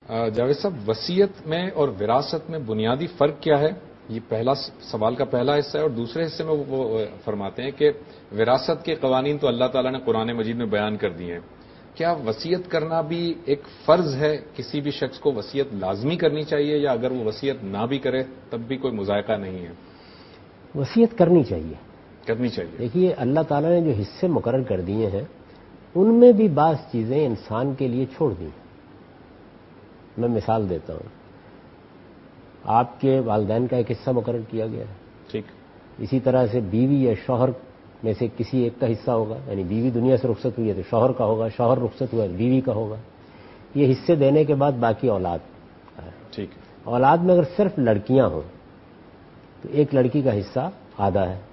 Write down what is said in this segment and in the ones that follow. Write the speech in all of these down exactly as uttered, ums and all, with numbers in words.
جاوید صاحب، وصیت میں اور وراثت میں بنیادی فرق کیا ہے؟ یہ پہلا سوال کا پہلا حصہ ہے، اور دوسرے حصے میں وہ فرماتے ہیں کہ وراثت کے قوانین تو اللہ تعالیٰ نے قرآن مجید میں بیان کر دیے ہیں، کیا وصیت کرنا بھی ایک فرض ہے؟ کسی بھی شخص کو وصیت لازمی کرنی چاہیے، یا اگر وہ وصیت نہ بھی کرے تب بھی کوئی مذائقہ نہیں ہے؟ وصیت کرنی چاہیے کرنی چاہیے دیکھیے، اللہ تعالیٰ نے جو حصے مقرر کر دیے ہیں ان میں بھی بعض چیزیں انسان کے لیے چھوڑ دی ہیں۔ میں مثال دیتا ہوں، آپ کے والدین کا ایک حصہ مقرر کیا گیا ہے، ٹھیک، اسی طرح سے بیوی یا شوہر میں سے کسی ایک کا حصہ ہوگا، یعنی بیوی دنیا سے رخصت ہوئی ہے تو شوہر کا ہوگا، شوہر رخصت ہوا ہے بیوی کا ہوگا۔ یہ حصے دینے کے بعد باقی اولاد ہے، ٹھیک، اولاد میں اگر صرف لڑکیاں ہوں تو ایک لڑکی کا حصہ آدھا ہے،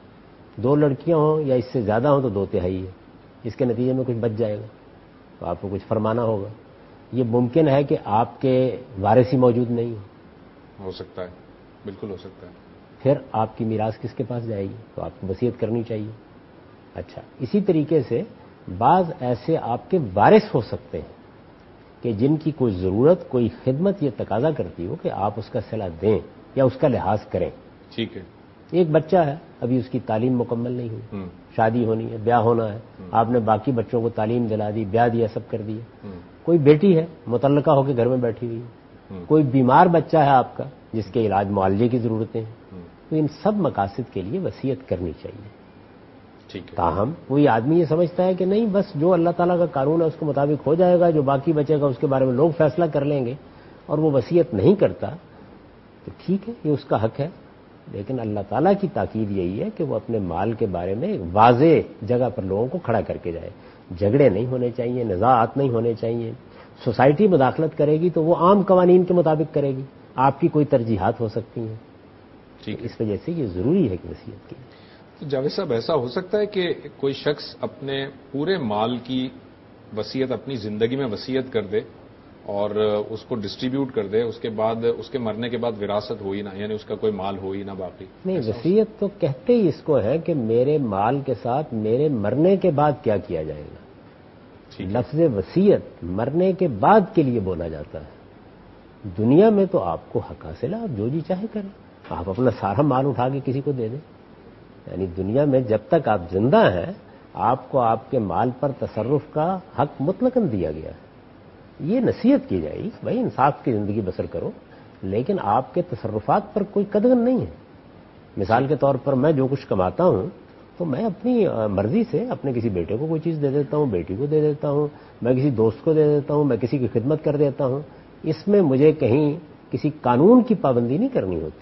دو لڑکیاں ہوں یا اس سے زیادہ ہوں تو دو تہائی ہے، اس کے نتیجے میں کچھ بچ جائے گا تو آپ کو کچھ فرمانا ہوگا۔ یہ ممکن ہے کہ آپ کے وارث ہی موجود نہیں ہو ہو سکتا ہے، بالکل ہو سکتا ہے، پھر آپ کی میراث کس کے پاس جائے گی؟ تو آپ کو وصیت کرنی چاہیے۔ اچھا، اسی طریقے سے بعض ایسے آپ کے وارث ہو سکتے ہیں کہ جن کی کوئی ضرورت، کوئی خدمت یہ تقاضا کرتی ہو کہ آپ اس کا صلہ دیں یا اس کا لحاظ کریں۔ ٹھیک ہے، ایک بچہ ہے، ابھی اس کی تعلیم مکمل نہیں ہوئی، شادی ہونی ہے، بیاہ ہونا ہے، آپ نے باقی بچوں کو تعلیم دلا دی، بیاہ دیا، سب کر دیا۔ کوئی بیٹی ہے متعلقہ ہو کے گھر میں بیٹھی ہوئی ہے، کوئی بیمار بچہ ہے آپ کا جس کے علاج معالجے کی ضرورتیں ہیں، تو ان سب مقاصد کے لیے وصیت کرنی چاہیے۔ ٹھیک ہے، تاہم کوئی آدمی یہ سمجھتا ہے کہ نہیں، بس جو اللہ تعالیٰ کا قانون ہے اس کے مطابق ہو جائے گا، جو باقی بچے گا اس کے بارے میں لوگ فیصلہ کر لیں گے، اور وہ وصیت نہیں کرتا، تو ٹھیک ہے، یہ اس کا حق ہے، لیکن اللہ تعالیٰ کی تاکید یہی ہے کہ وہ اپنے مال کے بارے میں ایک واضح جگہ پر لوگوں کو کھڑا کر کے جائے۔ جھگڑے نہیں ہونے چاہیے، نزاعات نہیں ہونے چاہیے۔ سوسائٹی مداخلت کرے گی تو وہ عام قوانین کے مطابق کرے گی، آپ کی کوئی ترجیحات ہو سکتی ہیں، ٹھیک ہے۔ اس وجہ سے یہ ضروری ہے کہ وصیت کی۔ تو جاوید صاحب، ایسا ہو سکتا ہے کہ کوئی شخص اپنے پورے مال کی وصیت اپنی زندگی میں وصیت کر دے اور اس کو ڈسٹریبیوٹ کر دے، اس کے بعد اس کے مرنے کے بعد وراثت ہو ہی نہ، یعنی اس کا کوئی مال ہو ہی نہ باقی؟ نہیں، وصیت تو کہتے ہی اس کو ہے کہ میرے مال کے ساتھ میرے مرنے کے بعد کیا کیا جائے گا۔ لفظ وصیت مرنے کے بعد کے لیے بولا جاتا ہے۔ دنیا میں تو آپ کو حق حاصل ہے، آپ جو جی چاہے کریں، آپ اپنا سارا مال اٹھا کے کسی کو دے دیں، یعنی دنیا میں جب تک آپ زندہ ہیں آپ کو آپ کے مال پر تصرف کا حق مطلقاً دیا گیا ہے۔ یہ نصیحت کی جائے گی، بھائی انصاف کی زندگی بسر کرو، لیکن آپ کے تصرفات پر کوئی قدغن نہیں ہے۔ مثال کے طور پر میں جو کچھ کماتا ہوں تو میں اپنی مرضی سے اپنے کسی بیٹے کو کوئی چیز دے دیتا ہوں، بیٹی کو دے دیتا ہوں، میں کسی دوست کو دے دیتا ہوں، میں کسی کی خدمت کر دیتا ہوں، اس میں مجھے کہیں کسی قانون کی پابندی نہیں کرنی ہوتی۔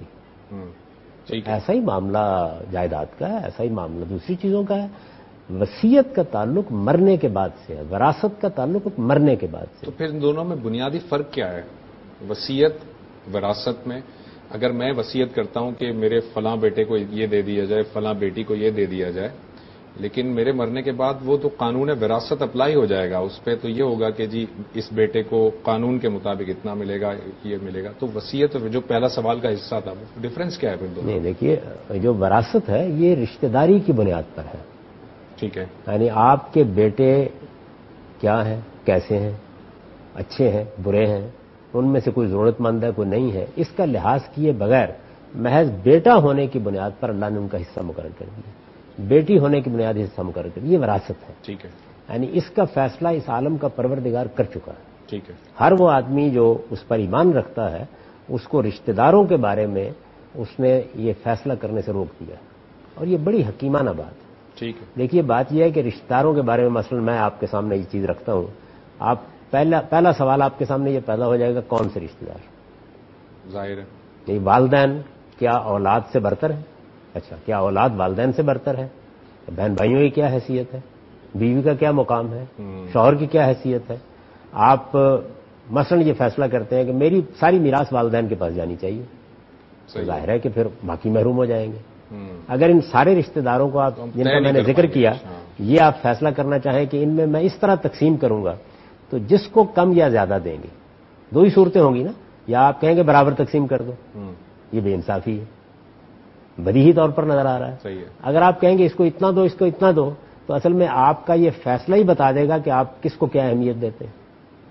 ایسا ہی معاملہ جائیداد کا ہے، ایسا ہی معاملہ دوسری چیزوں کا ہے۔ وصیت کا تعلق مرنے کے بعد سے ہے، وراثت کا تعلق مرنے کے بعد سے۔ تو پھر ان دونوں میں بنیادی فرق کیا ہے؟ وصیت وراثت میں اگر میں وصیت کرتا ہوں کہ میرے فلاں بیٹے کو یہ دے دیا جائے، فلاں بیٹی کو یہ دے دیا جائے، لیکن میرے مرنے کے بعد وہ تو قانون وراثت اپلائی ہو جائے گا، اس پہ تو یہ ہوگا کہ جی اس بیٹے کو قانون کے مطابق اتنا ملے گا، یہ ملے گا۔ تو وصیت جو پہلا سوال کا حصہ تھا، وہ ڈفرینس کیا ہے پھر دونوں؟ نہیں، دیکھیے، جو وراثت ہے یہ رشتہ داری کی بنیاد پر ہے۔ ٹھیک ہے، یعنی آپ کے بیٹے کیا ہیں، کیسے ہیں، اچھے ہیں، برے ہیں، ان میں سے کوئی ضرورت مند ہے، کوئی نہیں ہے، اس کا لحاظ کیے بغیر محض بیٹا ہونے کی بنیاد پر اللہ نے ان کا حصہ مقرر کر دیا، بیٹی ہونے کی بنیاد حصہ مقرر کر دیا، یہ وراثت ہے۔ ٹھیک ہے، یعنی اس کا فیصلہ اس عالم کا پروردگار کر چکا ہے۔ ٹھیک ہے، ہر وہ آدمی جو اس پر ایمان رکھتا ہے اس کو رشتہ داروں کے بارے میں اس نے یہ فیصلہ کرنے سے روک دیا، اور یہ بڑی حکیمانہ بات ہے۔ ٹھیک ہے، دیکھیے، بات یہ ہے کہ رشتہ داروں کے بارے میں مثلا میں آپ کے سامنے یہ چیز رکھتا ہوں، آپ پہلا پہلا سوال آپ کے سامنے یہ پیدا ہو جائے گا، کون سے رشتہ دار؟ ظاہر ہے، یہ والدین کیا اولاد سے برتر ہے؟ اچھا، کیا اولاد والدین سے برتر ہے؟ بہن بھائیوں کی کیا حیثیت ہے؟ بیوی کا کیا مقام ہے؟ شوہر کی کیا حیثیت ہے؟ آپ مثلا یہ فیصلہ کرتے ہیں کہ میری ساری میراث والدین کے پاس جانی چاہیے، ظاہر ہے کہ پھر باقی محروم ہو جائیں گے۔ اگر ان سارے رشتہ داروں کو آپ جن کا میں نے ذکر کیا یہ آپ فیصلہ کرنا چاہیں کہ ان میں میں اس طرح تقسیم کروں گا تو جس کو کم یا زیادہ دیں گے، دو ہی صورتیں ہوں گی نا، یا آپ کہیں گے برابر تقسیم کر دو، یہ بے انصافی ہے، بدیہی طور پر نظر آ رہا ہے۔ اگر آپ کہیں گے اس کو اتنا دو، اس کو اتنا دو، تو اصل میں آپ کا یہ فیصلہ ہی بتا دے گا کہ آپ کس کو کیا اہمیت دیتے ہیں۔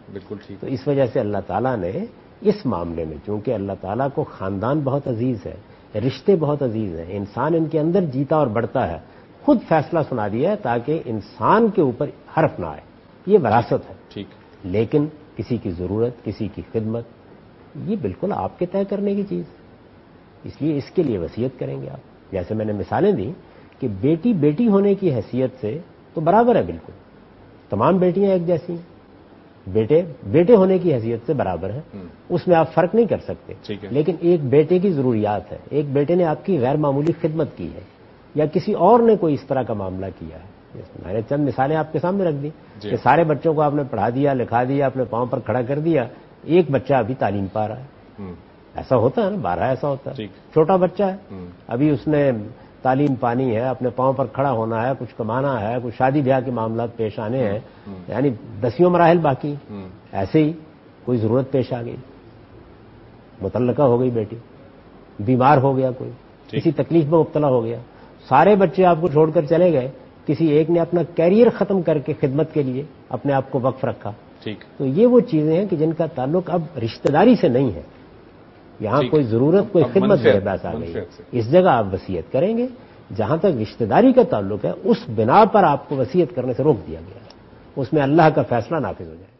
بالکل ٹھیک. تو اس وجہ سے اللہ تعالیٰ نے اس معاملے میں، چونکہ اللہ تعالیٰ کو خاندان بہت عزیز ہے، رشتے بہت عزیز ہیں، انسان ان کے اندر جیتا اور بڑھتا ہے، خود فیصلہ سنا دیا ہے تاکہ انسان کے اوپر حرف نہ آئے. یہ وراثت ہے. ٹھیک. لیکن کسی کی ضرورت، کسی کی خدمت، یہ بالکل آپ کے طے کرنے کی چیز، اس لیے اس کے لیے وصیت کریں گے آپ. جیسے میں نے مثالیں دی کہ بیٹی بیٹی ہونے کی حیثیت سے تو برابر ہے، بالکل تمام بیٹیاں ایک جیسی ہیں، بیٹے بیٹے ہونے کی حیثیت سے برابر ہے، اس میں آپ فرق نہیں کر سکتے. لیکن ایک بیٹے کی ضروریات ہے، ایک بیٹے نے آپ کی غیر معمولی خدمت کی ہے یا کسی اور نے کوئی اس طرح کا معاملہ کیا ہے. میں نے چند مثالیں آپ کے سامنے رکھ دی کہ سارے بچوں کو آپ نے پڑھا دیا، لکھا دیا، اپنے پاؤں پر کھڑا کر دیا، ایک بچہ ابھی تعلیم پا رہا ہے. ایسا ہوتا ہے نا، بارہ ایسا ہوتا ہے. چھوٹا بچہ ہے، ابھی اس نے تعلیم پانی ہے، اپنے پاؤں پر کھڑا ہونا ہے، کچھ کمانا ہے، کچھ شادی بیاہ کے معاملات پیش آنے ہیں، یعنی دسیوں مراحل باقی. ایسے ہی کوئی ضرورت پیش آ گئی، متعلقہ ہو گئی بیٹی، بیمار ہو گیا، کوئی کسی تکلیف میں مبتلا ہو گیا، سارے بچے آپ کو چھوڑ کر چلے گئے، کسی ایک نے اپنا کیریئر ختم کر کے خدمت کے لیے اپنے آپ کو وقف رکھا. تو یہ وہ چیزیں ہیں کہ جن کا تعلق اب رشتہ داری سے نہیں ہے. یہاں کوئی ضرورت، کوئی خدمت میرے پاس آ گئی ہے، اس جگہ آپ وصیت کریں گے. جہاں تک رشتہ داری کا تعلق ہے، اس بنا پر آپ کو وصیت کرنے سے روک دیا گیا ہے، اس میں اللہ کا فیصلہ نافذ ہو جائے.